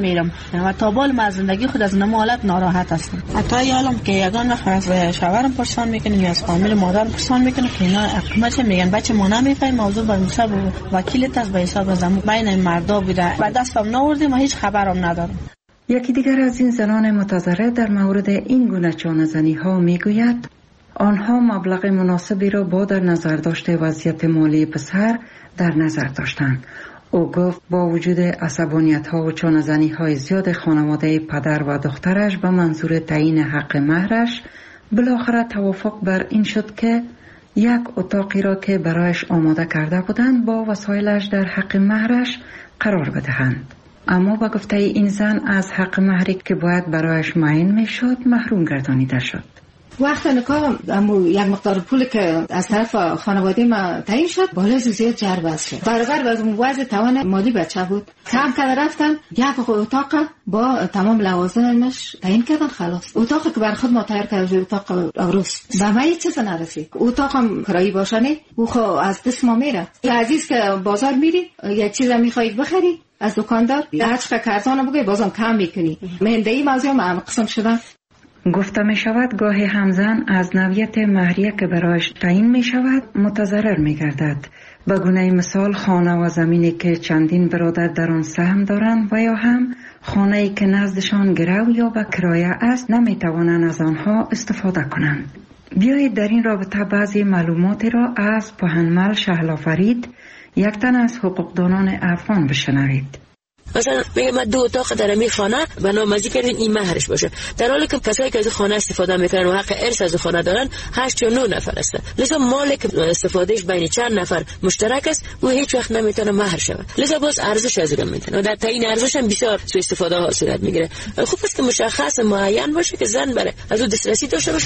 میرم و تا بال از زندگی خود از نمالت ناراحت هستم. حتی یالم که یگان وقت از شوهرم پرسان میکنیم یا از فامیل مادرم پرسان میکنه که اینا حکومت میگن بچه ما نمیفهمیم موضوع به حساب وکیلت است، به حساب زمون بین مردا بوده و دستم نآوردیم و هیچ خبرم ندارم. یکی دیگر از این زنان متضرر در مورد این گونه چانه‌زنی ها میگوید آنها مبلغ مناسبی را با در نظر داشته وضعیت مالی پسر در نظر داشتند. او گفت با وجود عصبانیت ها و چانه‌زنی های زیاد خانواده پدر و دخترش به منظور تعیین حق مهرش بالاخره توافق بر این شد که یک اتاقی را که برایش آماده کرده بودند با وسایلش در حق مهرش قرار بدهند. اما با گفته این زن از حق مهری که باید برایش معین می شد محروم گردانیده شد. وقت نکاح یک مقدار پول که از طرف خانواده ما تعیین شد بالا زیاد جربست شد. برابر از وضع توان مالی بچه بود. کم که رفتن یک اتاق با تمام لوازمش تعیین کردن. خلاص اتاق که بر خود ما تیار کردیم اتاق عروس به ما هیچ چیز نرسید. اتاق هم کرایی باشنه او خو از دست ما میره. عزیز که بازار میری یک چیز میخوای بخری از دکاندار هر چقدر ارزان بگی بازم کم میکنی. مندهی موضوع هم قسم شدن. گفته می شود گاهی همزن از نوعیت مهریه که برایش تعیین می شود متضرر می گردد. به گونه مثال خانه و زمینی که چندین برادر در آن سهم دارند و یا هم خانه‌ای که نزدشان گرو یا به کرایه است نمی توانند از آنها استفاده کنند. بیایید در این رابطه بعضی معلوماتی را از پهنمل شهلا فرید یک تن از حقوقدانان افغان بشنوید. مثلا میگه من 2 اتاق در این خانه به نامزدی کردین این مهرش باشه، در حالی که کسایی که از خانه استفاده میکنن و حق ارث از خانه دارن 8 یا 9 نفر هستن. لذا مالی که استفادهش بین چند نفر مشترک است و هیچ وقت نمیتونه مهر شود. لذا باز ارزش از اون میتونه و در تعیین ارزش هم بسیار سوء استفاده ها صورت میگیره. خوب است که مشخص معین باشه که زن بره از اون دسترسی داشته باشه.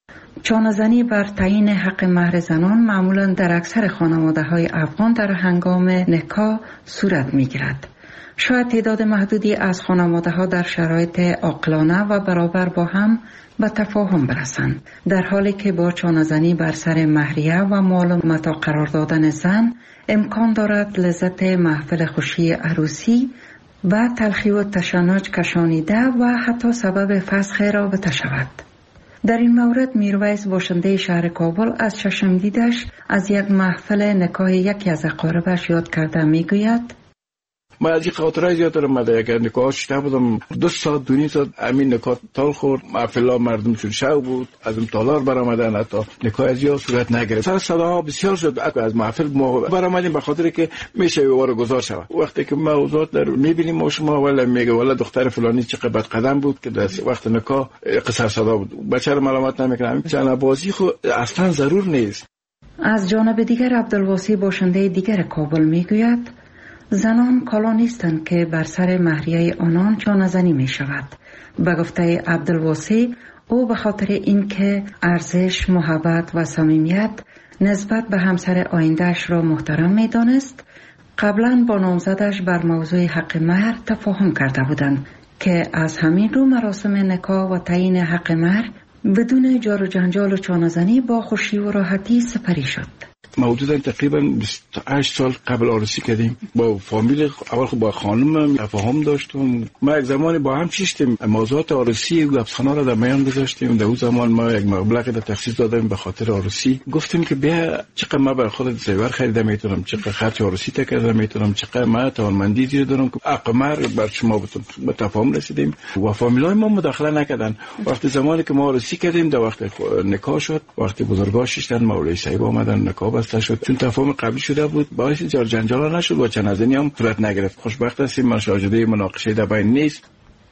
چانه‌زنی بر تعیین حق مهر زنان معمولا در اکثر خانواده‌های افغان در هنگام نکاح صورت میگیرد. شاید تعداد محدودی از خانواده‌ها در شرایط عاقلانه و برابر با هم به تفاهم برسند، در حالی که با چانه‌زنی بر سر مهریه و مال و متاع قرار دادن زن امکان دارد لذت محفل خوشی عروسی و تلخی و تشنج کشانیده و حتی سبب فسخ رابطه شود. در این مورد میرویس باشنده شهر کابل از چشم دیدش از یک محفل نکاح یکی از اقاربش یاد کرده میگوید ما از این خاطره زیاد دارم. من یک نکاح شده بودم 2 ساعت 2 ساعت همین نکاح تال خورد. محفل مردم شد شو بود از اون تالار برآمدن حتی نکاح زیاد صورت نگرفت. سر صداها بسیار شد از محفل ما برآمدیم به خاطر که میشه واره گذار شود. وقتی که موضوعات در میبینیم ما شما ولی میگه ولی دختر فلانی چقدر بد قدم بود که در وقت نکاح قصر صدا بود. بچه رو ملامت نمیکنم. چنه بازی خو اصلا ضرور نیست. از جانب دیگر عبدالواسی باشنده دیگر کابل میگوید زنان کالا نیستند که بر سر مهریه آنان چانه‌زنی می شود. به گفته عبدالواسی او به خاطر اینکه ارزش، محبت و صمیمیت نسبت به همسر آینده‌اش را محترم می دانست قبلا با نامزدش بر موضوع حق مهر تفاهم کرده بودند که از همین رو مراسم نکاح و تعیین حق مهر بدون جار و جنجال و چانه‌زنی با خوشی و راحتی سپری شد. حدودا تقریبا 28 سال قبل عروسی کردیم با فامیل. اول خب با خانم تفاهم داشتم. ما یک زمانی با هم چیشتیم موضوعات عروسی و گپسخانا را در میان گذاشتیم. در اون زمان ما یک مبلغی را تخصیص دادیم به خاطر عروسی. گفتیم که بیا چقدر ما برای خودت زیور خریده میتونم، چقدر خرج عروسی تکرده میتونم، چقدر ما توانمندی زیر دارم که اقمار بر شما به تفاهم رسیدیم و فامیلای ما مداخله نکردن. وقتی زمانی که ما عروسی کردیم در وقت نکاح شد، وقتی بزرگا شیشتن مولوی صاحب اومدن نکاح شد. چون تفاهم قبلی شده بود باعث جار جنجال نشد و چنازنی هم صورت نگرفت. خوشبخت هستیم مشاهده مناقشه در بین نیست.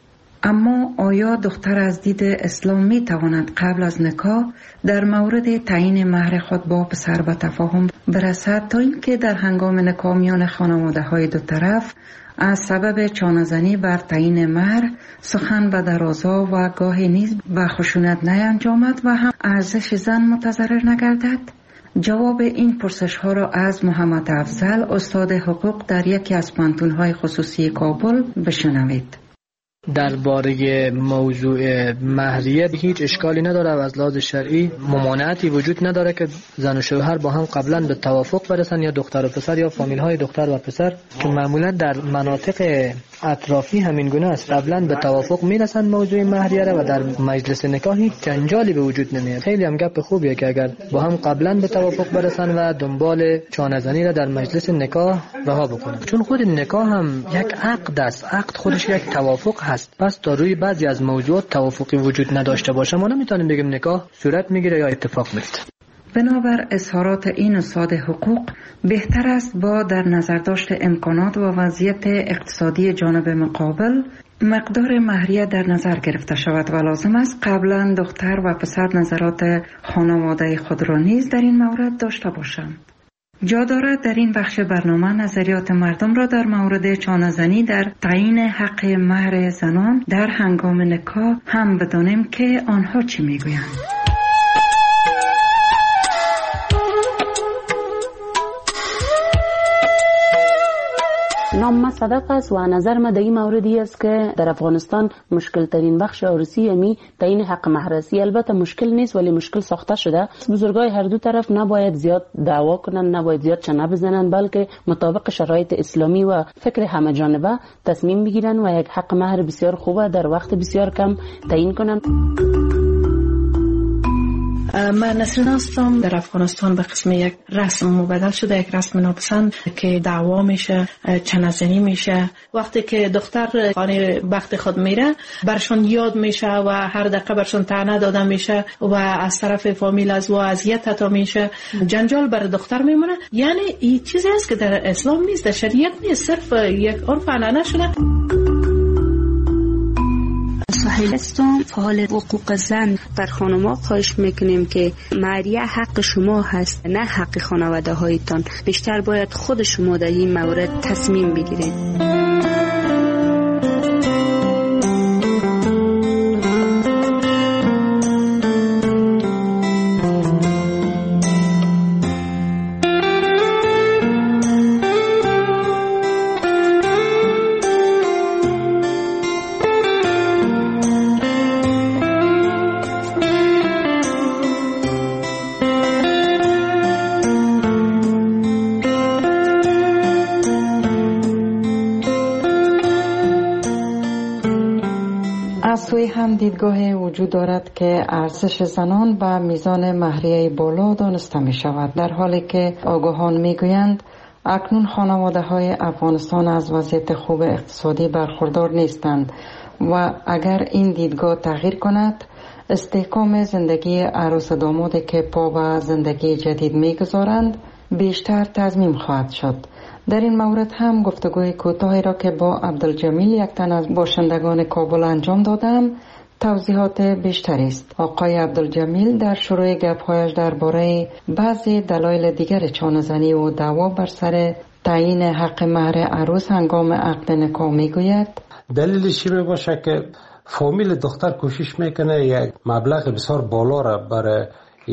اما آیا دختر از دید اسلام می تواند قبل از نکاح در مورد تعیین مهر خود با پسر به تفاهم برسد تا اینکه در هنگام نکاح میان خانواده های دو طرف از سبب چانه‌زنی بر تعیین مهر سخن به درازا و گاهی نیز به خشونت نینجامد و هم ارزش زن متضرر نگردد؟ جواب این پرسش ها را از محمد افضل استاد حقوق در یکی از پانتون‌های خصوصی کابل بشنوید. درباره موضوع مهریه هیچ اشکالی نداره و از لحاظ شرعی ممانعتی وجود نداره که زن و شوهر با هم قبلا به توافق برسن، یا دختر و پسر یا فامیل های دختر و پسر که معمولا در مناطق اطرافی همین گونه است، قبلا به توافق میرسن موضوع مهریه را و در مجلس نکاح هیچ جنجالی به وجود نمیاد. خیلی هم گپ خوبیه که اگر با هم قبلا به توافق برسن و دنبال چانه‌زنی را در مجلس نکاح رها بکنن، چون خود نکاح هم یک عقد است، عقد خودش یک توافق هست. پس تا روی بعضی از موضوعات توافقی وجود نداشته باشه ما نمیتونیم بگیم نکاح صورت میگیره یا اتفاق میفته. بنابر اظهارات این استاد حقوق، بهتر است با در نظر داشت امکانات و وضعیت اقتصادی جانب مقابل مقدار مهریه در نظر گرفته شود و لازم است قبلا دختر و پسر نظرات خانواده خود را نیز در این مورد داشته باشند. جا دارد در این بخش برنامه نظریات مردم را در مورد چانه‌زنی در تعیین حق مهر زنان در هنگام نکاح هم بدانیم که آنها چی میگویند. نام ما صدق است و نظر ما در این موردی است که در افغانستان مشکل ترین بخش عروسی یعنی تعیین حق مهر است. البته مشکل نیست ولی مشکل ساخته شده. بزرگای هر دو طرف نباید زیاد دعوا کنن، نباید زیاد چنه بزنن، بلکه مطابق شرایط اسلامی و فکر همه جانبه تصمیم بگیرن و یک حق مهر بسیار خوبه در وقت بسیار کم تعیین کنن. من نسرین هستم. در افغانستان به قسم یک رسم مبدل شده، یک رسم ناپسند که دعوا میشه، چنه‌زنی میشه. وقتی که دختر خانه بخت خود میره برشون یاد میشه و هر دقیقه برشون طعنه داده میشه و از طرف فامیل از و اذیت تا میشه، جنجال بر دختر میمونه. یعنی این چیزی است که در اسلام نیست، در شریعت نیست، صرف یک عرف عنعنه شده. سهیل هستم، فعال حقوق زن. بر خانم‌ها خواهش میکنیم که مهریه حق شما هست، نه حق خانواده هایتان. بیشتر باید خود شما در این مورد تصمیم بگیرید. هم دیدگاه وجود دارد که ارزش زنان به میزان مهریه بالا دانسته می شود، در حالی که آگاهان می گویند اکنون خانواده های افغانستان از وضعیت خوب اقتصادی برخوردار نیستند و اگر این دیدگاه تغییر کند استحکام زندگی عروس دامادی که پا به زندگی جدید می گذارند بیشتر تضمین خواهد شد. در این مورد هم گفتگوی کوتاهی را که با عبدالجمیل یک تن از باشندگان کابل انجام دادم توضیحات بیشتری است. آقای عبدالجمیل در شروع گپ‌هایش درباره بعضی دلایل دیگر چانه‌زنی و دعوا بر سر تعیین حق مهر عروس هنگام عقد نکاح میگوید دلیلش می باشه که فامیل دختر کوشش میکنه یک مبلغ بسیار بالا را برای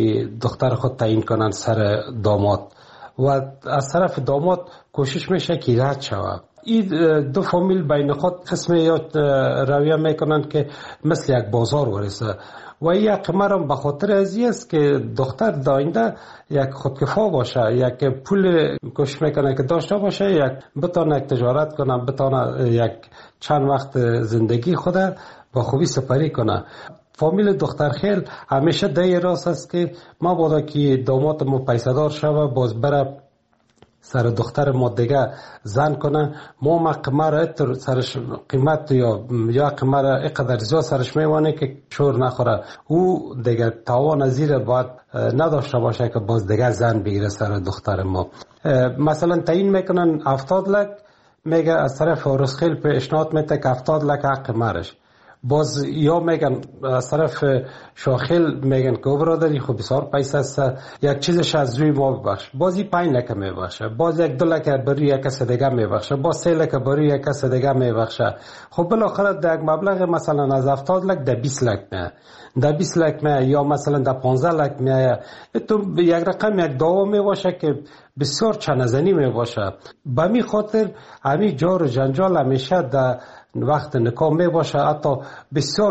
دختر خود تعیین کنن سر داماد و از طرف داماد کوشش میشه که رد شود. این دو فامیل بین خود قسم یا رویه میکنن که مثل یک بازار ورسه و یک قمرم به خاطر ازی است که دختر داینده یک خودکفا باشه، یک پول کوشش میکنه که داشته باشه، یک بتانه تجارت کنه، بتانه یک چند وقت زندگی خود با خوبی سپری کنه. فامیل دختر خیل همیشه ده راست است که ما بادا که داماد ما پیسدار شوه باز بره سر دختر ما دیگه زن کنه، ما قمر اتر سرش قیمت یا قمر اقدر زیاد سرش میوانه که شور نخوره، او دیگه تاوان زیر باید نداشته باشه که باز دیگه زن بگیره سر دختر ما. مثلا تعیین میکنن 70 لک، میگه از طرف رسخیل پیشنهاد میده که 70 لک حق مرش، باز یا میگن از طرف شاخیل میگن که برادری خب بسیار پیسه است، یک چیزش از روی ما ببخش، بازی 5 لک میبخشه، باز 1-2 لک بروی یک کس دیگه میبخشه، باز 3 لک بروی یک کس دیگه میبخشه. خب بالاخره در یک مبلغ مثلا از 70 لک در 20 لک میه، در 20 لک میه یا مثلا در 15 لک میه. تو یک رقم یک دعوا میباشه که بسیار چنزنی میباشه. به می خاطر همین جار و جنجال همیشه در وقت نکاح می باشه، حتی بسیار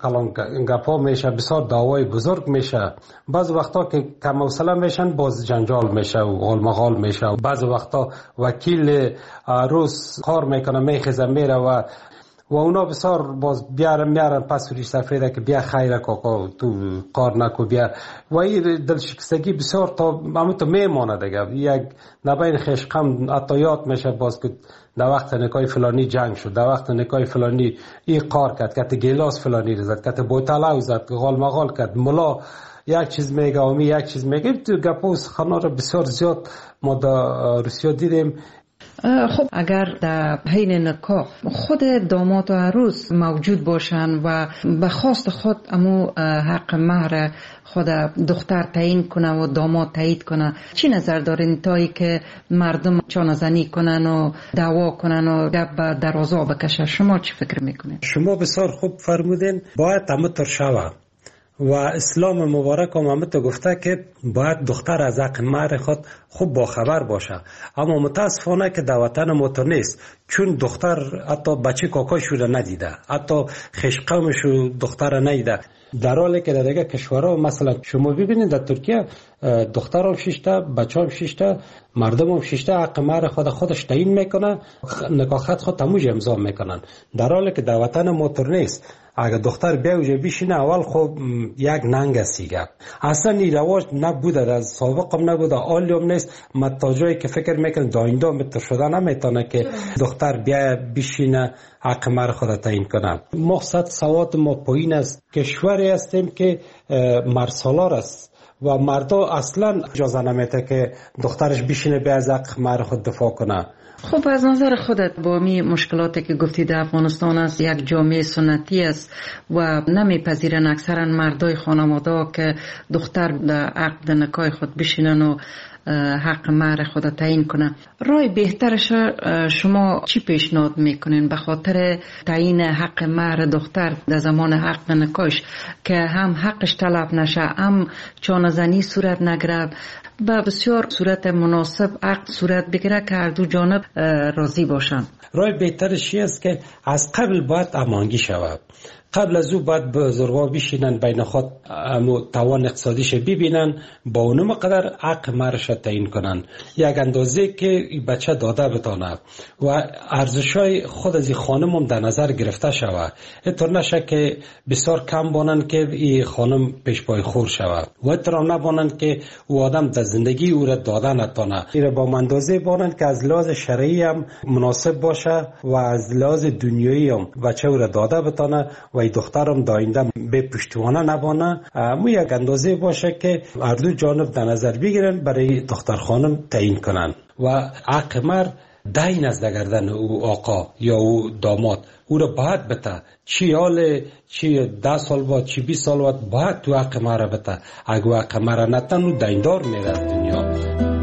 گپا میشه، بسیار دعوای بزرگ میشه. بعض وقتا که کم حوصله میشن باز جنجال میشه و غالمغال میشه. بعض وقتا وکیل عروس کار میکنه میخیزه میره و اونا بسیار باز میارن پس روی سفیده که بیا خیره کاکا تو کار نکو بیا، و این دلشکستگی بسیار تا همونطور میمانه دیگه. یک نبین خشقم حتی یاد میشه باز که در وقت نکای فلانی جنگ شد، در وقت نکای فلانی این کار کرد که گیلاس فلانی رزد که بوتلاو زد، غالمغال کرد، ملا یک چیز میگه امی یک چیز میگه. تو گپوس خانا رو بسیار زیاد ما در روسیه دیدیم. خب اگر در حین نکاح خود داماد و عروس موجود باشن و به خواست خود امو حق مهر خود دختر تعیین کنه و داماد تایید کنه، چی نظر دارین تایی که مردم چانه‌زنی کنن و دعوا کنن و گپ به درازا بکشه؟ شما چی فکر میکنین؟ شما بسیار خوب فرمودین. باید همونطور شوه و اسلام مبارک هم همه گفته که باید دختر از حق مهر خود خوب باخبر باشه. اما متاسفانه که در وطن ما تو نیست، چون دختر حتی بچه کاکاشو رو ندیده، حتی خشقمشو دختر ندیده، در حالی که در دیگه کشورها مثلا شما ببینید در ترکیه دختر هم 6 تا، بچه هم 6 تا، مردم هم 6 تا حق مهر خودش تعیین میکنه، نکاح خط خود تموج امضا میکنن، در حالی که در وطن ما تو نیست. اگر دختر بیا اوجه بشینه اول خب یک ننگ استیگه، اصلا این رواج نبوده، از سابق هم نبوده، آلی هم نیست. تا جایی که فکر میکنه داینده متر شده نمیتونه که دختر بیا بشینه حق مهر خود تعیین کنه. مقصد سواد ما پایین است. کشوری هستیم که مرسالار است و مردا اصلا اجازه نمیده که دخترش بشینه بیا از حق مهر خود دفاع کنه. خب از نظر خودت با می مشکلاتی که گفتی در افغانستان است، یک جامعه سنتی است و نمیپذیرن اکثرا مردای خانواده که دختر در عقد نکاح خود بشینن و حق مهر خود تعیین کنه. راه بهترش شما چی پیشنهاد میکنین به خاطر تعیین حق مهر دختر در زمان حق نکاحش که هم حقش طلب نشه، هم چانه‌زنی صورت نگیره، به بسیار صورت مناسب عقد صورت بگیره که هر دو جانب راضی باشن؟ راه بهترش است که از قبل باید امانگی شود. قبل از او باید بزرگا بشینن بین خود توان اقتصادیش ببینن، با اونم قدر حق مهرش تعیین کنن، یک اندازه که بچه داده بتانه و ارزشای خود از این خانم هم در نظر گرفته شود. اینطور نشه که بسیار کم بانن که این خانم پیش پای خور شود و اینطور نبانن که او آدم در زندگی او را داده نتانه. این را با اندازه بانن که از لحاظ شرعی هم مناسب باشه و از لحاظ دنیایی هم بچه او را داده بتانه و دخترم داینده به پشتوانه نبانه. مو یک اندازه باشه که هر دو جانب در نظر بگیرن برای دختر خانم تعیین کنن و حق مهر دین از دگردن او آقا یا او داماد او را باید بته، چی حال چی 10 سال بعد چی 20 سال بعد باید تو حق مهر بته. اگه حق مهر نتن او دیندار میره از دنیا.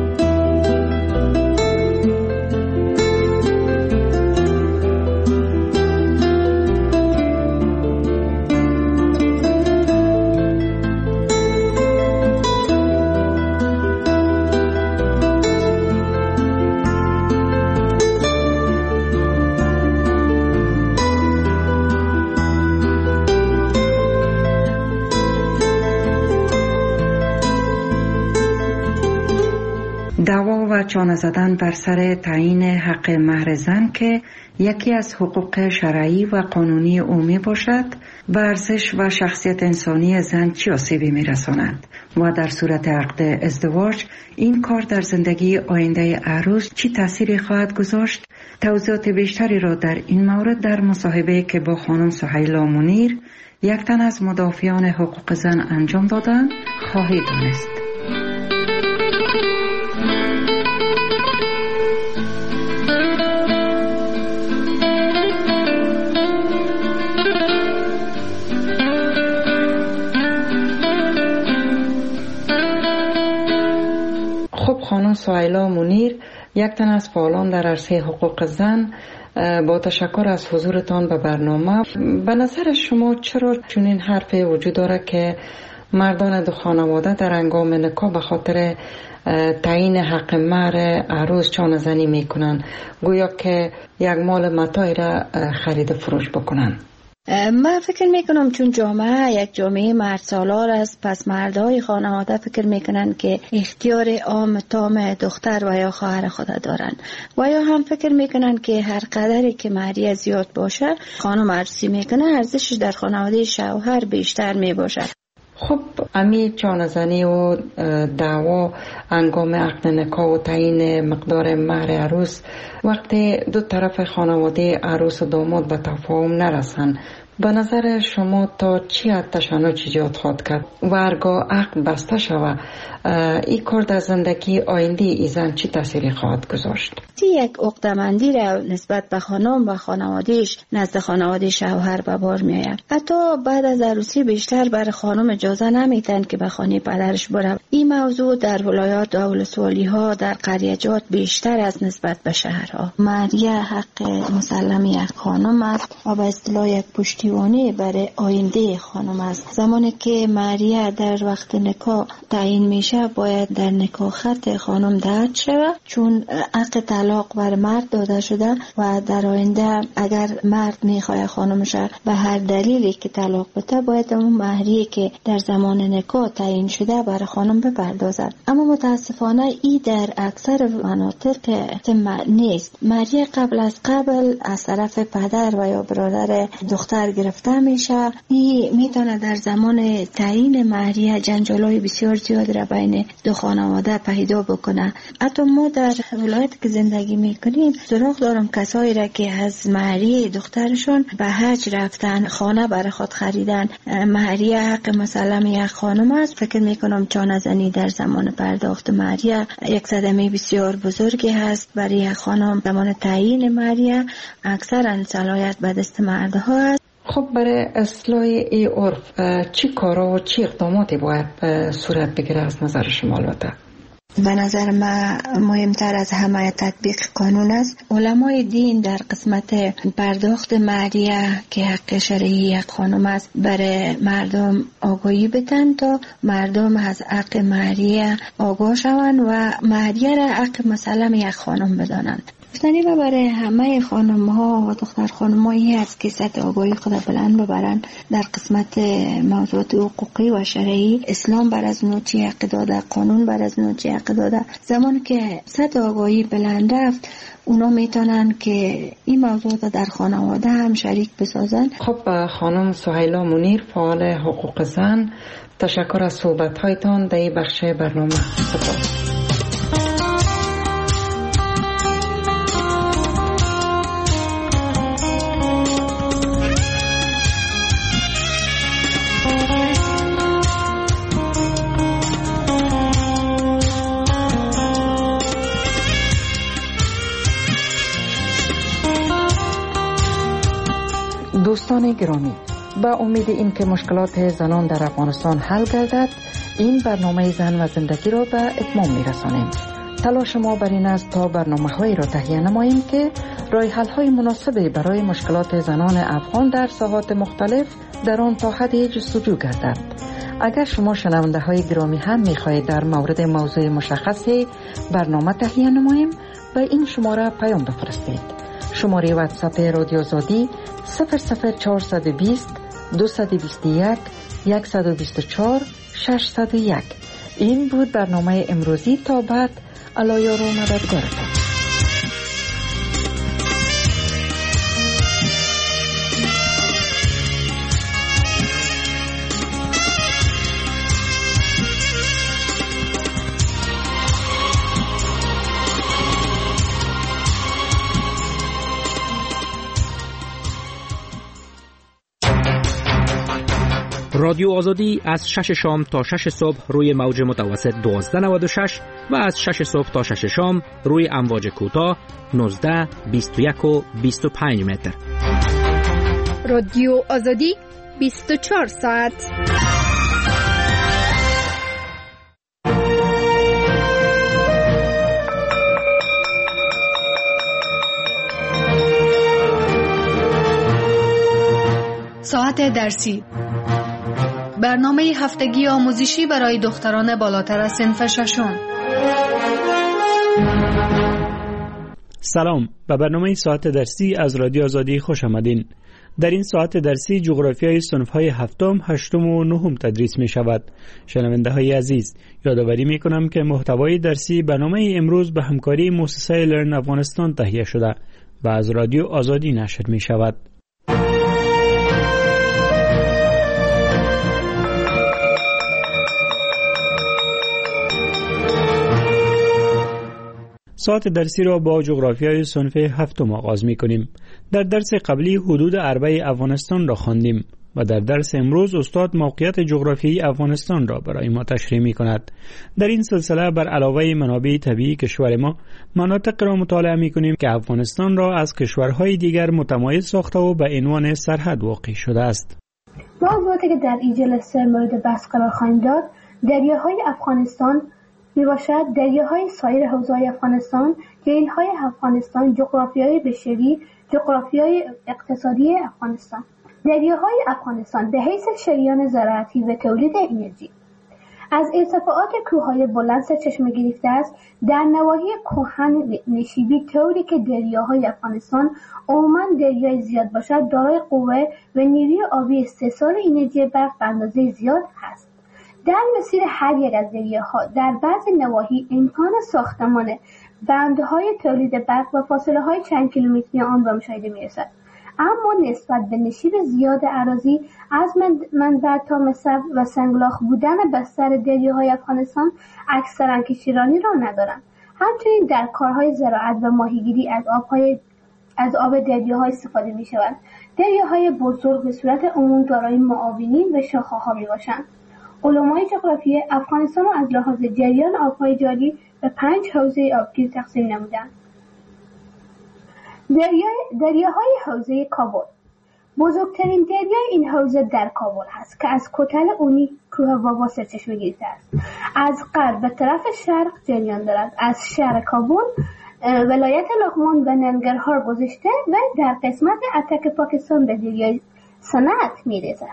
دعوا و چانه زدن بر سر تعیین حق مهر زن که یکی از حقوق شرعی و قانونی عمومی باشد، به ارزش و شخصیت انسانی زن چه آسیبی می‌رساند و در صورت عقد ازدواج این کار در زندگی آینده عروس چه تأثیری خواهد گذاشت؟ توضیحات بیشتری را در این مورد در مصاحبه که با خانم سهیلا منیر، یک تن از مدافعان حقوق زن انجام دادند خواهید دانست. خانم سهیلا منیر، یک تن از فعالان در عرصه حقوق زن، با تشکر از حضورتان به برنامه. به نظر شما چرا چنین حرفی وجود داره که مردان دو خانواده در هنگام نکاح به خاطر تعیین حق مهر عروس چانه زنی میکنن، گویا که یک مال متاعی را خرید فروش بکنن. من فکر میکنم چون جامعه یک جامعه مرد سالار است، پس مردهای خانواده فکر میکنن که اختیار عام تام دختر و یا خواهر خود دارن و یا هم فکر میکنن که هر قدری که مهریه زیاد باشه خانم عروسی میکنه ارزشش در خانواده شوهر بیشتر میباشد. خب امی چانه‌زنی و دعوا هنگام عقد نکاح و تعیین مقدار مهر عروس وقتی دو طرف خانواده عروس و داماد به تفاهم نرسن، به نظر شما تا چی حد تشنج ایجاد خواهد کرد و هرگاه عقد بسته شود این کار در زندگی آینده ای زن چی تأثیری خواهد گذاشت؟ یک عقده‌مندی را نسبت به خانم و خانوادهش نزد خانواده شوهر به بار میآید. حتی بعد از عروسی بیشتر بر خانم اجازه نمیدن که به خانه پدرش بره. این موضوع در ولایات و ولسوالی ها در قریه‌جات بیشتر از نسبت به شهرها. مهریه حق مسلم یک خانم است و به اصطلاح یک پشتیبانی برای آینده خانم است. زمانی که مهریه در وقت نکاح تعیین میشه باید در نکاح خط خانم دهد شود، چون حق طلاق بر مرد داده شده و در آینده اگر مرد میخواد خانمش به هر دلیلی که طلاق بده باید اون مهریه که در زمان نکاح تعیین شده برای خانم بپردازد. اما متاسفانه این در اکثر مناطق نیست. مهریه قبل از طرف پدر و یا برادر دختر گرفته میشه. این میتونه در زمان تعیین مهریه جنجالای بسیار زیاد را بین دو خانواده پیدا بکنه. حتی ما در ولایت که زندگی میکنیم سراغ دارم کسایی را که از مهریه دخترشون به حج رفتن، خانه برای خود خریدن. مهریه حق مسلم یک خانم است. فکر میکنم چانه‌زنی در زمان پرداخت مهریه یک صدمه بسیار بزرگی هست برای یک خانم. زمان تعیین مهریه اکثرا صلاحیت به دست مردها است. خب برای اصلاح ای عرف چی کارا و چی اقداماتی باید صورت بگیره از نظر شما؟ البته به نظر من مهمتر از همه تطبیق قانون است. علمای دین در قسمت پرداخت مهریه که حق شرعی یک خانم است برای مردم آگاهی بدن تا مردم از حق مهریه آگاه شوند و مهریه را حق مسلم یک خانم بدانند. گفتنی و برای همه خانم ها و دختر خانم هایی است که سطح آگاهی خود بلند ببرند در قسمت موضوعات حقوقی و شرعی. اسلام بر از نوچی حق داده، قانون بر از نوچی حق داده. زمان که سطح آگاهی بلند رفت اونا میتونن که این موضوعات در خانواده هم شریک بسازن. خب خانم سهیلا منیر، فعال حقوق زن، تشکر از صحبت هایتان در این بخش برنامه. سپاس. دوستان گرامی، با امید این که مشکلات زنان در افغانستان حل گردد این برنامه زن و زندگی را به اتمام می‌رسانیم. تلاش ما بر این است تا برنامه‌هایی را تهیه نماییم که راه حل‌های مناسبی برای مشکلات زنان افغان در ساحات مختلف در آن تا حدی جستجو گردد. اگر شما شنونده های گرامی هم می‌خواهید در مورد موضوع مشخصی برنامه تهیه نماییم به این شماره پیام بفرستید. شماره واتساپ رادیو آزادی 00420 221 124 601. این بود برنامه امروزی. تا بعد علایار و مددگارتان. رادیو آزادی از 6 شام تا 6 صبح روی موج متوسط 1296 و از 6 صبح تا 6 شام روی امواج کوتاه 19، 21 و 25 متر. رادیو آزادی 24 ساعت. ساعت درسی برنامه هفتگی آموزشی برای دختران بالاتر از صنف ششم. سلام، به برنامه ساعت درسی از رادیو آزادی خوش آمدین. در این ساعت درسی جغرافیای صنف‌های هفتم، هشتم و نهم تدریس می شود. شنونده های عزیز، یادآوری می کنم که محتوای درسی برنامه امروز به همکاری مؤسسه لرن افغانستان تهیه شده و از رادیو آزادی نشر می شود. ساعت درسی را با جغرافیای صنف هفتم آغاز می کنیم. در درس قبلی حدود اربع افغانستان را خواندیم و در درس امروز استاد موقعیت جغرافیایی افغانستان را برای ما تشریح می کند. در این سلسله بر علاوه منابع طبیعی کشور ما، مناطق را مطالعه می کنیم که افغانستان را از کشورهای دیگر متمایز ساخته و به عنوان سرحد واقع شده است. موضوعاتی که در این جلسه مورد بحث قرار خواهیم داد، دریاهای افغانستان می باشد، دریاهای سایر حوزه‌های افغانستان، جهیل‌های افغانستان، جغرافیای بشری، جغرافیای اقتصادی افغانستان. دریاهای افغانستان به حیث شریان زراعتی و تولید انرژی از ارتفاعات کوههای بلند سرچشمه گرفته است. در نواحی کهن نشیبی طوری که دریاهای افغانستان عموماً دریای زیاد باشد، دارای قوه و نیروی آبی استحصال انرژی برق به اندازه زیاد است. در مسیر هر یک از دریاها در بعضی نواحی امکان ساختمان بندهای تولید برق و فاصله های چند کیلومتری آن به مشاهده می رسد. اما نسبت به نشیب زیاد اراضی از منبع تا مصب و سنگلاخ بودن بستر دریاهای افغانستان اکثرا کشتیرانی را ندارند. همچنین در کارهای زراعت و ماهیگیری از آب دریاها استفاده می شود. دریاهای بزرگ به صورت عموم دارای معاونین و شاخه‌ها می باشند. علمای جغرافی افغانستان را از لحاظ جریان آبهای جاری به 5 حوزه آبگیر تقسیم نمودند. دریاهای حوزه کابل. بزرگترین دریای این حوزه در کابل است که از کتل اونی کوه واوا سرچشمه گرفته است. از غرب به طرف شرق جریان دارد. از شهر کابل ولایت لغمان و ننگرهار گذشته و در قسمت اتک پاکستان به دریای صنعت می‌رسد.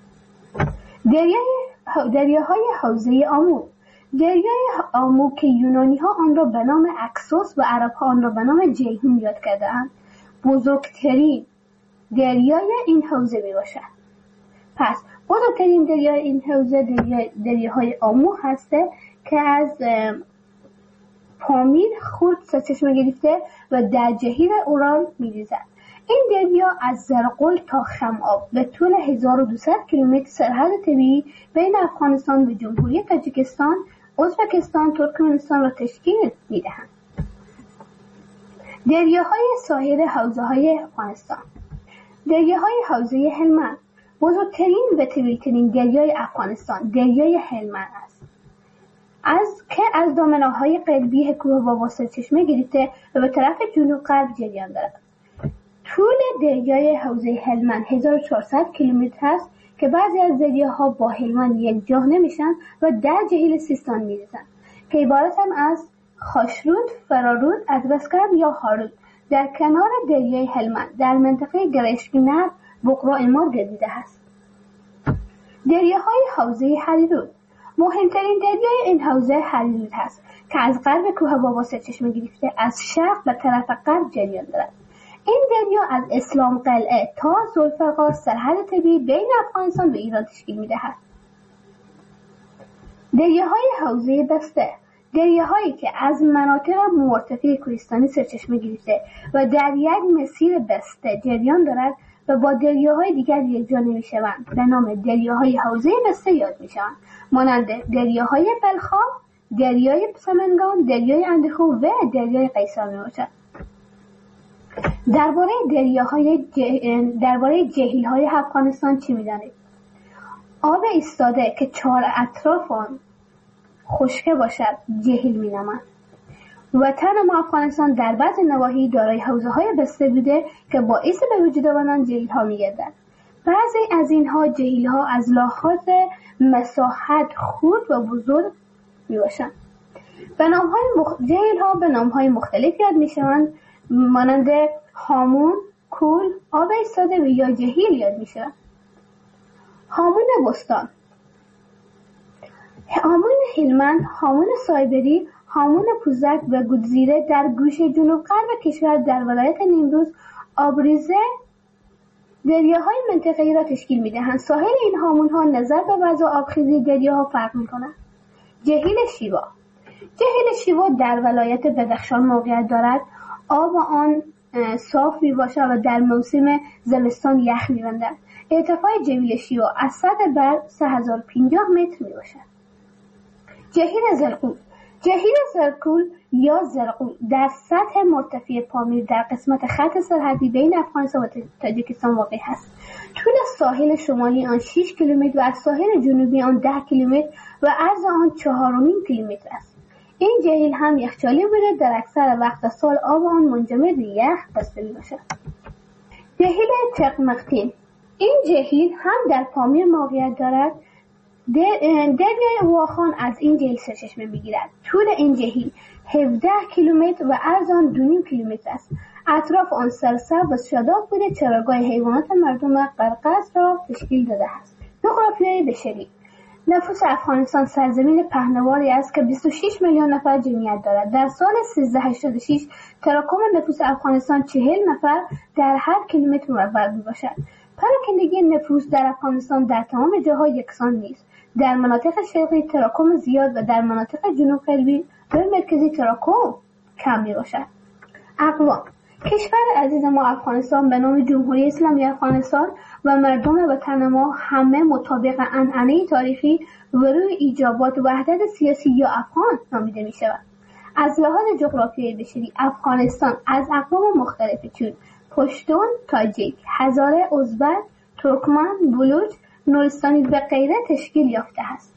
دریاهای حوزه آمو. دریای آمو که یونانی ها آن را به نام اکسوس و عرب ها آن را به نام جیهون یاد کرده‌اند، بزرگترین دریای این حوزه می باشد. پس بزرگترین دریای این حوزه دریاهای آمو هسته که از پامیر خورد سرچشمه گرفته و در جهیل اورال می ریزد. این دریا از زرقل تا خم‌آب به طول 1200 کیلومتر سرحد طبیعی بین افغانستان و جمهوری تاجیکستان، ازبکستان، ترکمنستان را تشکیل می‌دهند. دریاهای ساحل حوزه‌های افغانستان. دریاهای حوزه هلمند. بزرگترین و طویل‌ترین دریای افغانستان دریای هلمند است. از دامنه‌های قلبی کوه واوا سرچشمه گرفته و به طرف جنوب غرب جریان دارد. طول دریای حوزه هلمند 1400 کیلومتر است که بعضی از دریاها با هلمند یکجا نمیشن و در جهیل سیستان میریزند که عبارتند از خاشرود، فرارود، ادوسکرد یا هارود. در کنار دریای هلمند در منطقه گرشکینر بقرا امار گردیده است. دریاهای حوزه هریرود. مهمترین دریای این حوزه هریرود است که از غرب کوه واوا سرچشمه گرفته از شرق به طرف غرب جریان دارد. این دریا از اسلام قلعه تا ذوالفقار سرحد طبیعی بین افغانستان و ایران تشکیل می‌دهد. دریاهای حوزه بسته. دریاهایی که از مناطق مرتفع کوهستانی سرچشمه گرفته و در یک مسیر بسته جریان دارد و با دریاهای دیگر یکجا نمی‌شوند به نام دریاهای حوزه بسته یاد می‌شوند، مانند دریاهای بلخاب، دریای سمنگان، دریای اندخو و دریای قیصر میباشد. درباره جهیل‌های افغانستان چی می‌دانید؟ آب ایستاده که 4 اطراف آن خشک باشد جهیل می‌نامند. وطن ما افغانستان در بعض نواحی دارای حوزه‌های بسته بوده که باعث به وجود آمدن جهیل‌ها می‌گردد. بعضی از اینها جهیل‌ها از لحاظ مساحت خرد و بزرگ میباشند. جهیل‌ها به نام‌های مختلف یاد می‌شوند، مانند هامون، کول، آب ایستاده و یا جهیل یاد می‌شوند. هامون بستان. هامون هلمند، هامون سایبری، هامون پوزک و گودزیره در گوشه جنوب غرب کشور در ولایت نیمروز آبریزه دریاهای منطقه‌ای را تشکیل می‌دهند. ساحل این هامون‌ها نظر به وضع آبخیزی دریاها فرق می‌کند. جهیل شیوا. جهیل شیوا در ولایت بدخشان موقعیت دارد. آب آن صاف میباشد و در موسم زمستان یخ می‌بندد. ارتفاع جهیل شیوا از سطح بر 3050 متر میباشد. جهیل زرقول. جهیل زرقول یا زرقول در سطح مرتفع پامیر در قسمت خط سرحدی بین افغانستان و تاجیکستان واقع است. طول ساحل شمالی آن 6 کیلومتر و از ساحل جنوبی آن 10 کیلومتر و عرض آن 4.5 کیلومتر است. این جهیل هم یخچالی بوده، در اکثر وقت سال آب آن منجمد به یخ بسته میباشد. جهیل تقمقتین. این جهیل هم در پامیر موقعیت دارد. دریای واخان از این جهیل سرچشمه میگیرد. طول این جهیل 17 کیلومتر و عرض آن 2.5 کیلومتر است. اطراف آن سرسبز و شاداب بوده، چراگاه حیوانات مردم قرقاز را تشکیل داده است. جغرافیای بشری. نفوس افغانستان سرزمین پهناوری است که 26 میلیون نفر جمعیت دارد. در سال 1386 تراکم نفوس افغانستان 40 نفر در هر کیلومتر مربع میباشد. پراکندگی نفوس در افغانستان در تمام جاها یکسان نیست. در مناطق شرقی تراکم زیاد و در مناطق جنوب غربی و مرکزی تراکم کم میباشد. اقوام. کشور عزیز ما افغانستان به نام جمهوری اسلامی افغانستان و مردم وطن ما همه مطابق عنعنه تاریخی و روی ایجابات وحدت سیاسی یا افغان نامیده می شود. از لحاظ جغرافیایی بشری افغانستان از اقوام مختلفی چون پشتون، تاجیک، هزاره، ازبک، ترکمن، بلوچ، نورستانی و غیره تشکیل یافته است.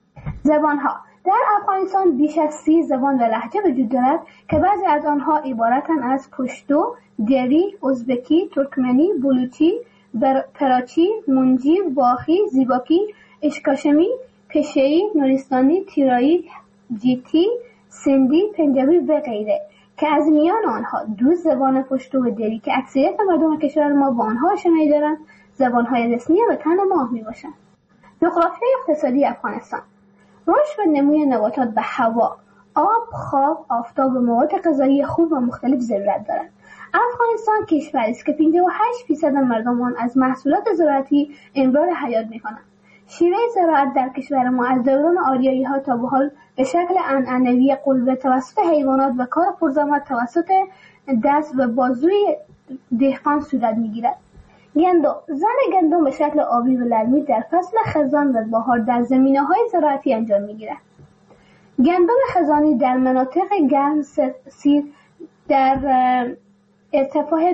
زبانها. در افغانستان بیش از 30 زبان و لهجه وجود دارد که بعضی از آنها عبارتند از پشتو، دری، ازبکی، ترکمنی، بلوچی، پراچی، منجی، واخی، زیباکی، اشکاشمی، پشه‌ای، نورستانی، تیرایی، جیتی، سندی، پنجابی و غیره که از میان آنها 2 زبان پشتو و دری که اکثریت مردم کشور ما با آنها آشنایی دارند زبانهای رسمی وطن ما میباشند. جغرافیای اقتصادی افغانستان. رشد و نموی نباتات به هوا، آب، خواب، آفتاب و مواد غذایی خوب و مختلف ضرورت دارد. افغانستان کشوری است که 58% مردم آن از محصولات زراعتی امرار حیات می‌کنند. شیوه زراعت در کشور ما از دوران آریایی‌ها تا به حال به شکل عنعنوی قلبه توسط حیوانات و کار پرزحمت توسط دست و بازوی دهقان صورت می‌گیرد. گندم. زن گندم به شکل آبی و لرمی در فصل خزان و بهار در زمینه‌های زراعتی انجام می‌گیرد. گندم خزانی در مناطق گرم سیر در ارتفاع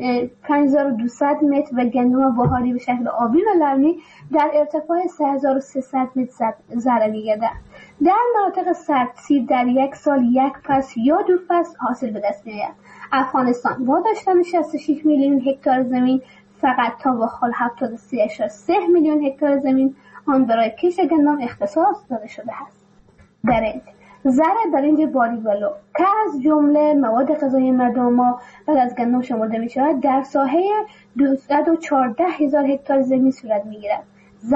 5200 متر و گندم بهاری به شکل آبی و لرمی در ارتفاع 3300 متر ذره می‌گردد. در مناطق سردسیر در یک سال یک فصل یا 2 فصل حاصل به دست می‌آید. افغانستان با داشتن 66 میلیون هکتار زمین فقط تا به حال 73.3 میلیون هکتار زمین آن برای کشت گندم اختصاص داده شده است. برنج. زرع برنج باریولو که از جمله مواد غذایی مردم ما بعد از گندم شمرده می شود در ساحه 214,000 هکتار زمین صورت می گیرد.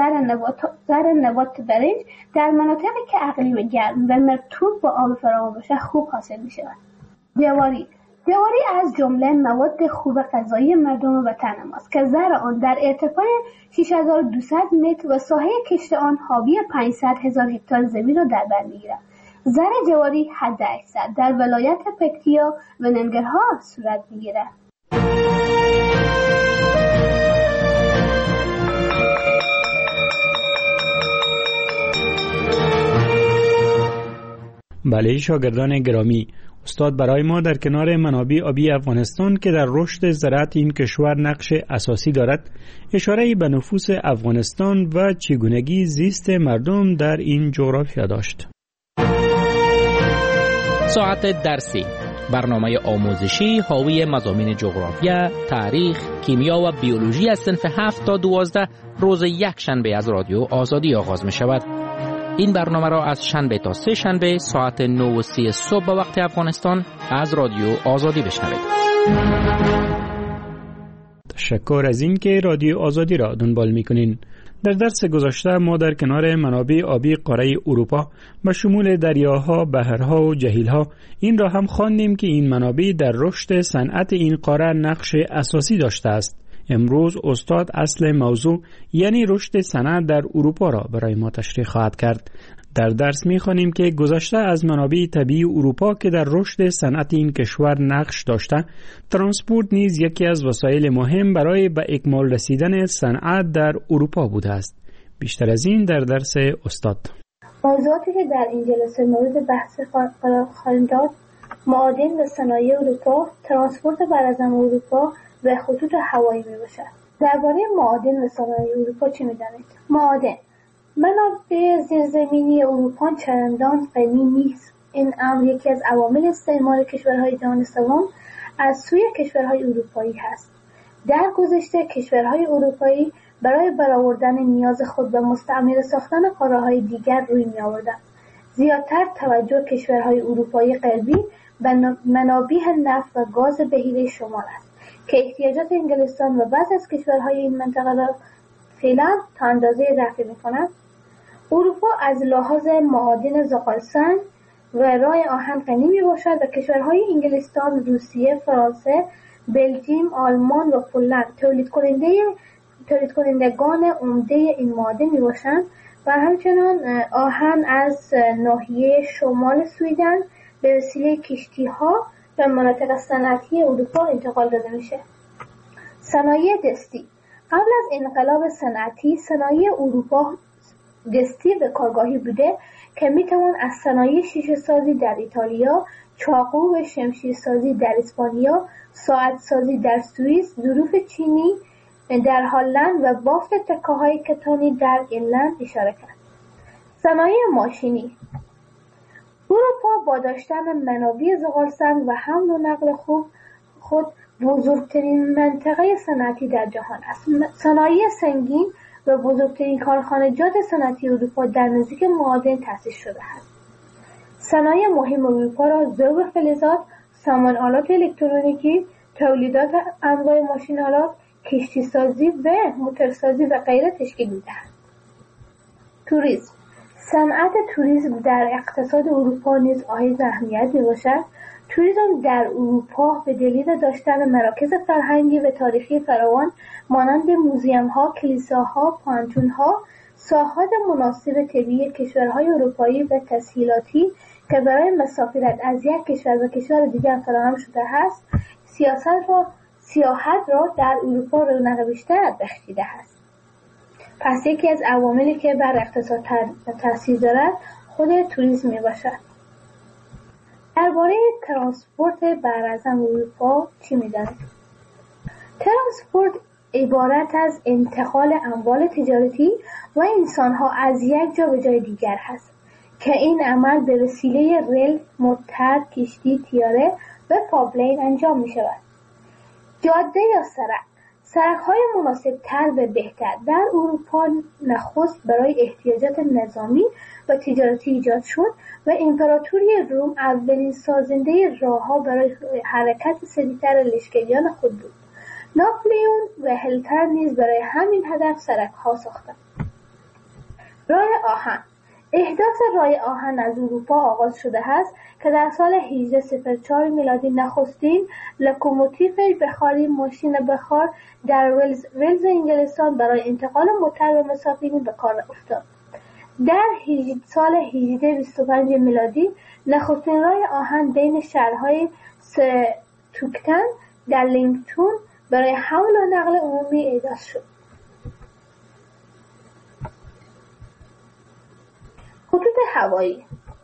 زرع نبات برنج در مناطقی که اقلیم گرم و مرطوب با آب فراوان باشد خوب حاصل می شود. جواری از جمله مواد خوب غذایی مردم وطن ماست که زرع آن در ارتفاع 6200 متر و ساحه کشت آن حاوی 500,000 هکتار زمین را در بر می‌گیرد. زرع جواری حداکثر در ولایت پکتیا و ننگرهار صورت می‌گیرد. بله شاگردان گرامی، استاد برای ما در کنار منابع آبی افغانستان که در رشد زراعت این کشور نقش اساسی دارد اشاره به نفوس افغانستان و چگونگی زیست مردم در این جغرافیا داشت. ساعت درسی، برنامه آموزشی حاوی مضامین جغرافیا، تاریخ، کیمیا و بیولوژی از صنف 7 تا 12 روز یک شنبه از رادیو آزادی آغاز می شود. این برنامه را از شنبه تا سه شنبه ساعت 9:30 صبح به وقت افغانستان از رادیو آزادی بشنوید. تشکر از این که رادیو آزادی را دنبال می‌کنین. در درس گذشته ما در کنار منابع آبی قاره اروپا به شمول دریاها، بحرها و جهیلها این را هم خواندیم که این منابع در رشد صنعت این قاره نقش اساسی داشته است. امروز استاد اصل موضوع یعنی رشد صنعت در اروپا را برای ما تشریح خواهد کرد. در درس می‌خوانیم که گذشته از منابع طبیعی اروپا که در رشد صنعت این کشور نقش داشته، ترانسپورت نیز یکی از وسایل مهم برای به اکمال رسیدن صنعت در اروپا بوده است. بیشتر از این در درس استاد. موضوعاتی که در این جلسه مورد بحث قرار خواهیم داد: معادن و صنایع اروپا، ترانسپورت براعظم اروپا و خطوط هوایی میباشد. درباره معادن و صنایع اروپا چه می‌دانید؟ معادن منابع زیرزمینی اروپا چندان غنی نیست. این امر یکی از عوامل استعمار کشورهای جهان سوم از سوی کشورهای اروپایی هست. در گذشته کشورهای اروپایی برای برآوردن نیاز خود به مستعمره ساختن قاره‌های دیگر روی می‌آوردند. زیادتر توجه کشورهای اروپایی غربی به منابع نفت و گاز بحیره شمال است که احتیاجات انگلستان و بعضی از کشورهای این منطقه را فعلا تا اندازه رفع می‌کند. اروپا از لحاظ معادن زغالسنگ و رای آهن غنی میباشد و کشورهای انگلستان، روسیه، فرانسه، بلژیم، آلمان و پولند تولید کنندگان عمده این معادن میباشند و همچنان آهن از ناحیه شمال سویدن به وسیله کشتی‌ها به مناطق صنعتی اروپا انتقال داده میشه. صنایع دستی: قبل از انقلاب صنعتی صنایع اروپا دستی و کارگاهی بوده که میتوان از صنایع شیشه سازی در ایتالیا، چاقو و شمشیر سازی در اسپانیا، ساعت سازی در سوئیس، ظروف چینی در هلند و بافت تکه‌های کتانی در ایرلند اشاره کرد. صنایع ماشینی: اروپا با داشتن منابع زغالسنگ و حمل و نقل خود بزرگترین منطقه صنعتی در جهان است. صنایع سنگین و بزرگترین کارخانجات صنعتی اروپا در نزدیک معادن تأسیس شده است. صنایع مهم اروپا را ذوب فلزات، سامان آلات الکترونیکی، تولیدات انواع ماشین آلات، کشتی سازی و موتورسازی و غیره تشکیل می‌دهد. توریسم: صنعت توریسم در اقتصاد اروپا نیز حائز اهمیت می‌باشد. توریسم در اروپا به دلیل داشتن مراکز فرهنگی و تاریخی فراوان مانند موزیم‌ها، کلیساها، پانتون‌ها، ساحات مناسب طبیعی کشورهای اروپایی و تسهیلاتی که برای مسافرت از یک کشور به کشور دیگر فراهم شده است، سیاحت را در اروپا رونق بیشتر بخشیده است. پس یکی از عواملی که بر اقتصاد تاثیر دارد خود توریسم میباشد. درباره ترانسپورت براعظم اروپا چی می‌دانید؟ ترانسپورت عبارت از انتقال اموال تجارتی و انسان‌ها از یک جا به جای دیگر است که این عمل به وسیله ریل، موتور، کشتی، طیاره و پایپلاین انجام می‌شود. جاده یا سرک‌های مناسب‌تر و بهتر در اروپا نخست برای احتیاجات نظامی و تجارتی ایجاد شد و امپراتوری روم اولین سازنده راه‌ها برای حرکت سریعتر لشکریان خود بود. ناپلئون و هیتلر نیز برای همین هدف سرک‌ها ساختند. راه آهن: احداث راه آهن از اروپا آغاز شده است که در سال 1804 میلادی نخستین لوکوموتیو بخاری ماشین بخار در ولز انگلستان برای انتقال موتر و مسافرین به کار افتاد. در سال 1825 میلادی نخستین راه آهن بین شهرهای ستوکتن در لینکتون برای حمل و نقل عمومی احداث شد. خطوط هوایی: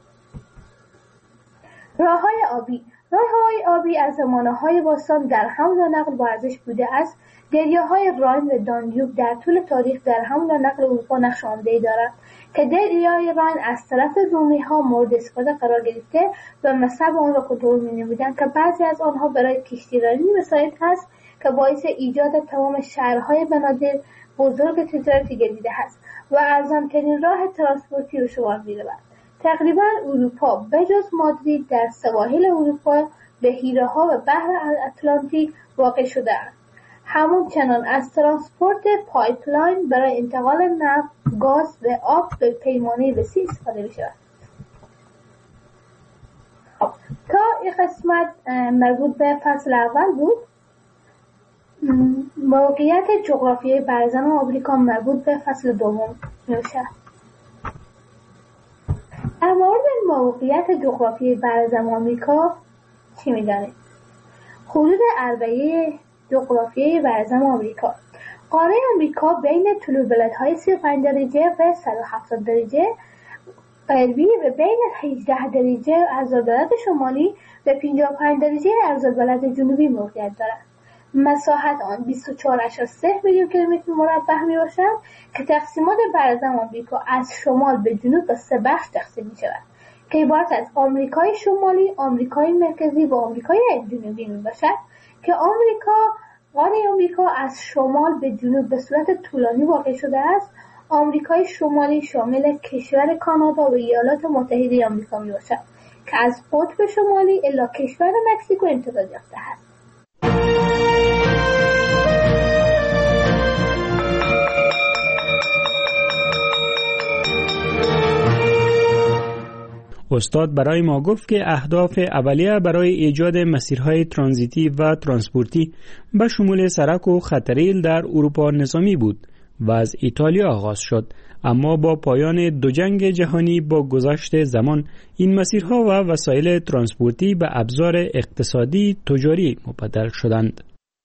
راه‌های آبی از زمانه‌های باستان در حمل و نقل با ارزش بوده است. دریاهای راین و دانیوب در طول تاریخ در حمل و نقل اروپا نقش عمده‌ای دارند که دریای راین از طرف رومی‌ها مورد استفاده قرار گرفته و مصب آن را کنترل می‌نمودند که بعضی از آنها برای کشتیرانی مساعد است که باعث ایجاد تمام شهرهای بنادر بزرگ تجارتی گردیده است و ارزان‌ترین راه ترانسپورتی به شمار می‌رود. تقریباً اروپا بجز مادرید در سواحل اروپا، بحیره‌ها و بحر اتلانتیک واقع شده است. همچنان از ترانسپورت پایپلاین برای انتقال نفت، گاز و آب به پیمانه وسیع استفاده می شود. تا این قسمت مربوط به فصل اول بود. موقعیت جغرافیایی برزن آمریکا مربوط به فصل دوم می باشد. در مورد موقعیت جغرافیایی برزن آمریکا چی می دانید؟ حدود عربه جغرافیایی برزن آمریکا. قاره آمریکا بین طول بلندهای 35 درجه و 170 درجه غربی و بین 18 درجه عرض‌البلد شمالی و 55 درجه عرض‌البلد جنوبی موقعیت دارد. مساحت آن 24.3 میلیون کیلومتر مربع می باشد که تقسیمات برزن آمریکا از شمال به جنوب به 3 بخش تقسیم می شود که عبارت از آمریکای شمالی، آمریکای مرکزی و آمریکای جنوبی می باشد که قاره آمریکا از شمال به جنوب به صورت طولانی واقع شده است. آمریکای شمالی شامل کشور کانادا و ایالات متحده آمریکا می باشد که از قطب شمالی الی کشور مکزیکو امتداد یافته است. استاد برای ما گفت که اهداف اولیه برای ایجاد مسیرهای ترانزیتی و ترانسپورتی به شمول سرک و خطریل در اروپا نظامی بود و از ایتالیا آغاز شد، اما با پایان دو جنگ جهانی با گذشت زمان این مسیرها و وسایل ترانسپورتی به ابزار اقتصادی تجاری مبدل شدند.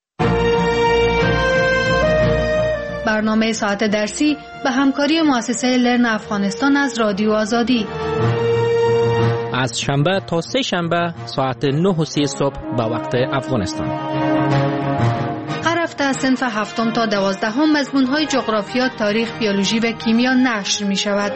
برنامه ساعت درسی به همکاری مؤسسه لرن افغانستان از رادیو آزادی از شنبه تا سه شنبه ساعت 9:30 صبح به وقت افغانستان. هر هفته از صنف 7 تا 12 مضمون‌های جغرافیا، تاریخ، بیولوژی و کیمیا نشر می شود.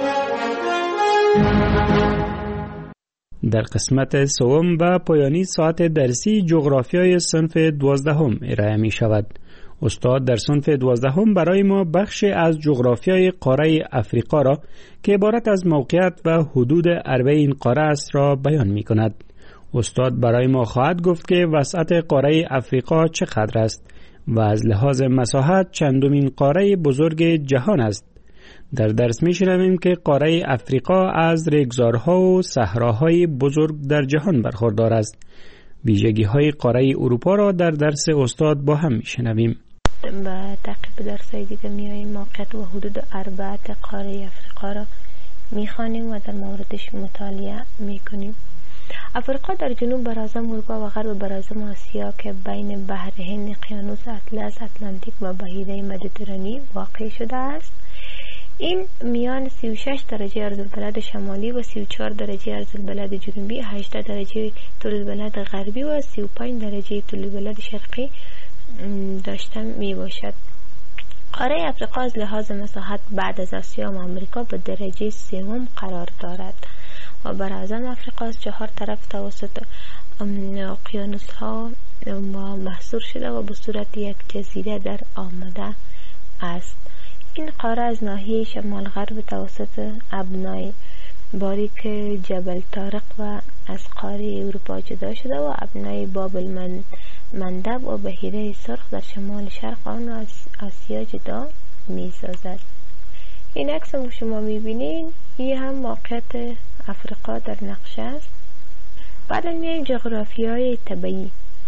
در قسمت سوم و پایانی ساعت درسی جغرافیای صنف 12 ارائه می شود. استاد در صنف 12 برای ما بخش از جغرافیای قاره افریقا را که عبارت از موقعیت و حدود عربه این قاره است را بیان می کند. استاد برای ما خواهد گفت که وسعت قاره افریقا چقدر است و از لحاظ مساحت چندمین قاره بزرگ جهان است. در درس می شنویم که قاره افریقا از ریگزارها و صحراهای بزرگ در جهان برخوردار است. ویژگی های قاره اروپا را در درس استاد با هم می شنویم. و تعقیب درسای دیگه میاییم موقعیت و حدود اربعه قاره افریقا را میخوانیم و در موردش مطالعه میکنیم. افریقا در جنوب براعظم اروپا و غرب براعظم آسیا که بین بحر هند، اقیانوس اطلس، اتلانتیک و بحیره مدیترانی واقع شده است. این میان 36 درجه عرض‌البلد شمالی و 34 درجه عرض‌البلد جنوبی، 18 درجه طول‌البلد غربی و 35 درجه طول‌البلد شرقی داشته می باشد. قاره افریقا از لحاظ مساحت بعد از آسیا و آمریکا به درجه سوم قرار دارد و براعظم افریقا از 4 طرف توسط اقیانوس ها محصور شده و به صورت یک جزیره در آمده است. این قاره از ناحیه شمال غرب توسط ابنای باریک جبل طارق و از قاره اروپا جدا شده و ابنای بابل مندب و بحیره سرخ در شمال شرق آن از آسیا جدا می سازد. این عکس رو شما می بینین، این هم موقعیت افریقا در نقشه است. بعد میایم جغرافیای طبیعی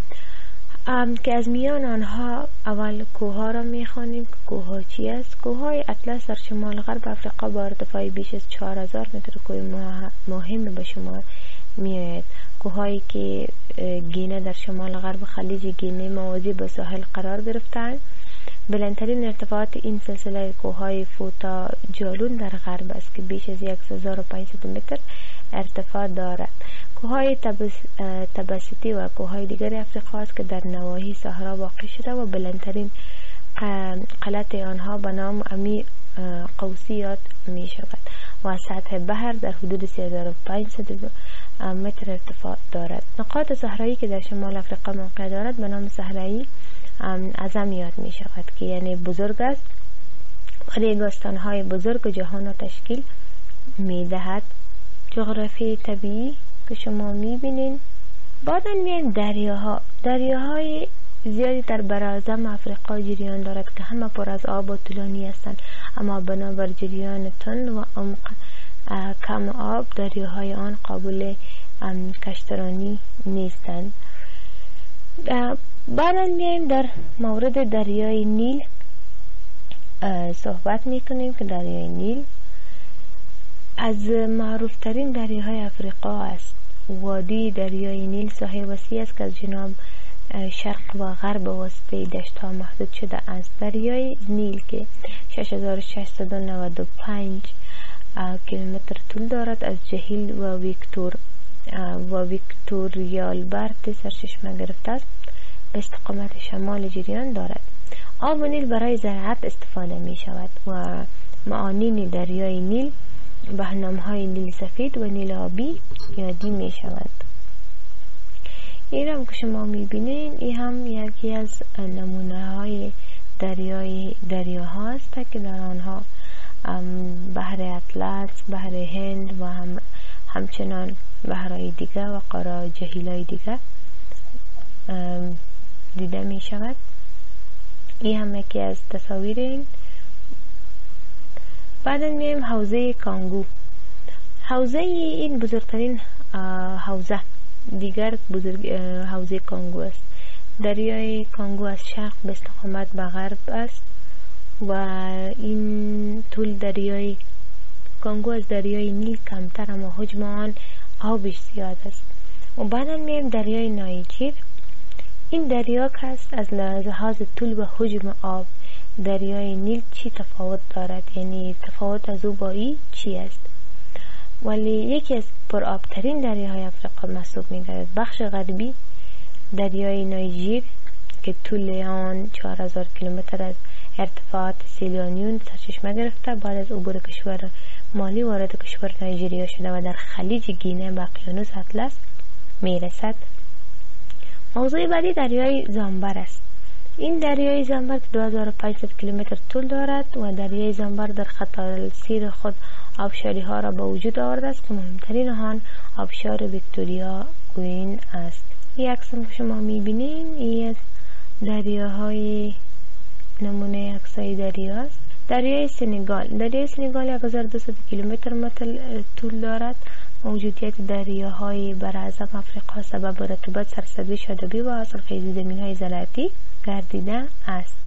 که از میان آنها اول کوه را می خوانیم که کوه ها چی است. کوه های اطلس در شمال غرب افریقا با ارتفاع بیش از 4000 متر کوه مهم به شمار می آید. کوه‌هایی که گینه در شمال غرب خلیج گینه موازی به ساحل قرار گرفتند. بلندترین ارتفاعات این سلسله کوه‌های فوتا جالون در غرب است که بیش از 1500 متر ارتفاع دارد. کوه‌های تبسیتی و کوه‌های دیگر افریقا است که در نواحی صحرا واقع شده و بلندترین قلعه آنها به نام امی قوسی یاد می شود و سطح بحر در حدود 3500 متر ارتفاع دارد. نقاط صحرایی که در شمال افریقا موقع دارد به نام صحرایی اعظم یاد می شود که یعنی بزرگ است و ریگستان‌های بزرگ جهان را تشکیل می دهد. جغرافی طبیعی که شما می بینین. بعد میایم دریاهای زیادی در براعظم افریقا جریان دارد که همه پر از آب و طولانی هستند، اما بنابر جریان تند و عمق کم آب دریاهای آن قابل کشترانی نیستند. بعدا میایم در مورد دریای نیل صحبت میکنیم که دریای نیل از معروف ترین دریاهای افریقا است. وادی دریای نیل ساحه وسیع است که از جنوب شرق و غرب به واسطه دشت‌ها محدود شده است. دریای نیل که 6695 کیلومتر طول دارد از جهیل و ویکتوریالبرت سرچشمه گرفته است به استقامت شمال جریان دارد. آب نیل برای زراعت استفاده می شود و معانین دریای نیل به نام‌های نیل سفید و نیل آبی یادی می شود. این هم که شما می بینین این هم یکی از نمونه های دریاها است که در آنها بحر اطلس، بحر هند و همچنان بحرهای دیگه و قاره جهیل‌های دیگه دیده می شود. این هم یکی از تصاویر این. بعدا میایم حوزه کانگو. حوزه این بزرگترین حوزه دیگر حوزه کانگو است. دریای کانگو از شرق به استقامت به غرب است و این طول دریای کانگو از دریای نیل کمتر اما حجم آن آبش زیاد است. و بعدا میایم دریای نایجر. این دریا که است از لحاظ طول و حجم آب دریای نیل چی تفاوت دارد، یعنی تفاوت از او با این چی است؟ ولی یکی از پرآبترین دریاهای افریقا محسوب می‌گردد. بخش غربی دریای نایجر که طول آن 4000 کیلومتر از ارتفاعات سیلیانیون سرچشمه گرفته بعد از عبور کشور مالی وارد کشور نایجریا شده و در خلیج گینه به اقیانوس اطلس میرسد. موضوع بعدی دریای زامبر است. این دریای زامبر 2500 کیلومتر طول دارد و دریای زامبر در خط السیر خود آبشاری ها را به وجود آورده است که مهمترین آن آبشار ویکتوریا کوین است. این عکس که شما میبینین این از دریاهای نمونه عکسای دریا است. دریای سنگال 1200 کیلومتر طول دارد. موجودیت دریاهای براعظم افریقا سبب رطوبت، سرسبزی، شادابی و حاصلخیزی زمین‌های زراعتی گردیده است.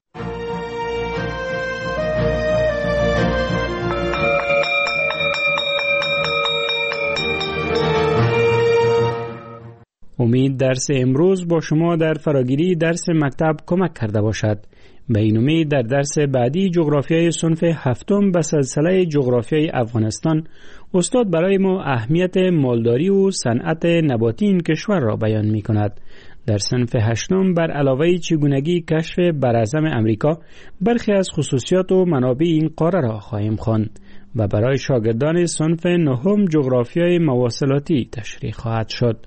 امید درس امروز با شما در فراگیری درس مکتب کمک کرده باشد. به این امید در درس بعدی جغرافیای صنف هفتم به سلسله جغرافیای افغانستان استاد برای ما اهمیت مالداری و صنعت نباتی این کشور را بیان می کند. در صنف هشتم بر علاوه چگونگی کشف براعظم امریکا برخی از خصوصیات و منابع این قاره را خواهیم خواند و برای شاگردان صنف نهم جغرافیای مواصلاتی تشریح خواهد شد.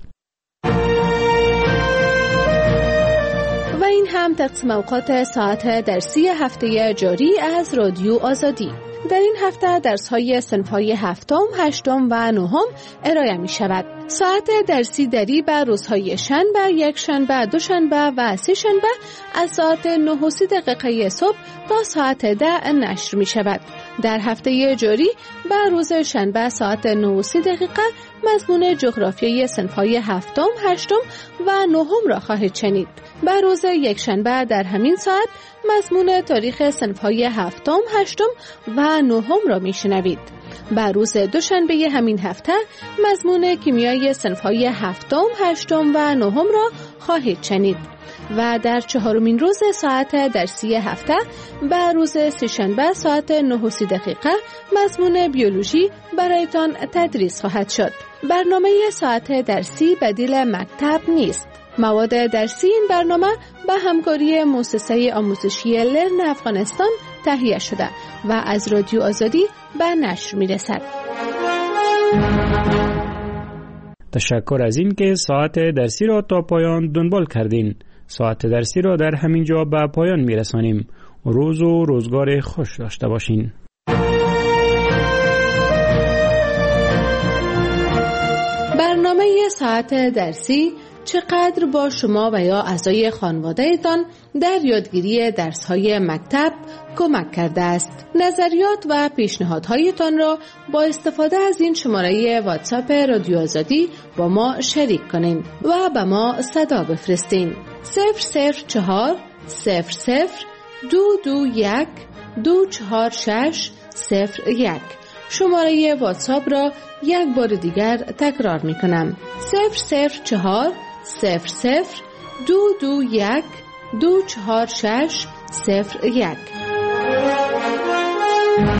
و این هم تقسیم اوقات ساعت درسی هفته جاری از رادیو آزادی. در این هفته درس‌های صنف‌های هفتم، هشتم و نهم ارائه می‌شود. ساعت درسی دری بر روزهای شنبه، یکشنبه، دوشنبه و سه‌شنبه از ساعت 9:30 صبح تا ساعت 10 نشر می‌شود. در هفته جاری بر روز شنبه ساعت 9:30 مضمون جغرافیای صنف‌های هفتم، هشتم و نهم را خواهید شنید. بر روز یکشنبه در همین ساعت مضمون تاریخ صنف‌های هفتم، هشتم و نهم را میشنوید. بر روز دوشنبه همین هفته مضمون کیمیای صنف‌های هفتم، هشتم و نهم را خواهید شنید. و در چهارمین روز ساعت درسی هفته بر روز سه‌شنبه ساعت 9:30 مضمون بیولوژی برایتان تدریس خواهد شد. برنامه ساعت درسی بدیل مکتب نیست. مواد درسی این برنامه به همکاری مؤسسه آموزشی لرن افغانستان تهیه شده و از رادیو آزادی به نشر می‌رسد. تشکر از این که ساعت درسی را تا پایان دنبال کردین. ساعت درسی را در همین جا به پایان می‌رسانیم. روز و روزگار خوش داشته باشین. برنامه ساعت درسی چقدر با شما و یا اعضای خانواده‌تان در یادگیری درس‌های مکتب کمک کرده است. نظریات و پیشنهادهایتان را با استفاده از این شماره واتساپ رادیو آزادی با ما شریک کنین و به ما صدا بفرستین. 004 00 221 246 01. شماره واتساپ را یک بار دیگر تکرار می کنم. 004 00 221 246 01.